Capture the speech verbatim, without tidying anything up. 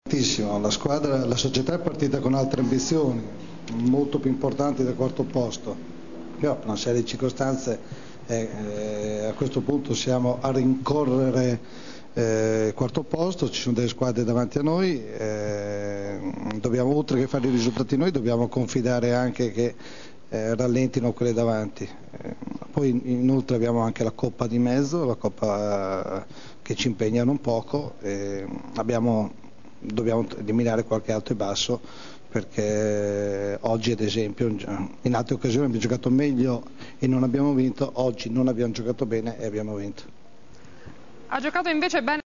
La squadra, la società è partita con altre ambizioni, molto più importanti del quarto posto. Però per una serie di circostanze eh, eh, a questo punto siamo a rincorrere eh, il quarto posto, ci sono delle squadre davanti a noi, eh, dobbiamo, oltre che fare i risultati noi, dobbiamo confidare anche che eh, rallentino quelle davanti. Eh, poi inoltre abbiamo anche la Coppa di mezzo, la Coppa eh, che ci impegnano un poco, eh, abbiamo dobbiamo eliminare qualche alto e basso, perché oggi ad esempio in altre occasioni abbiamo giocato meglio e non abbiamo vinto, oggi non abbiamo giocato bene e abbiamo vinto. Ha giocato invece bene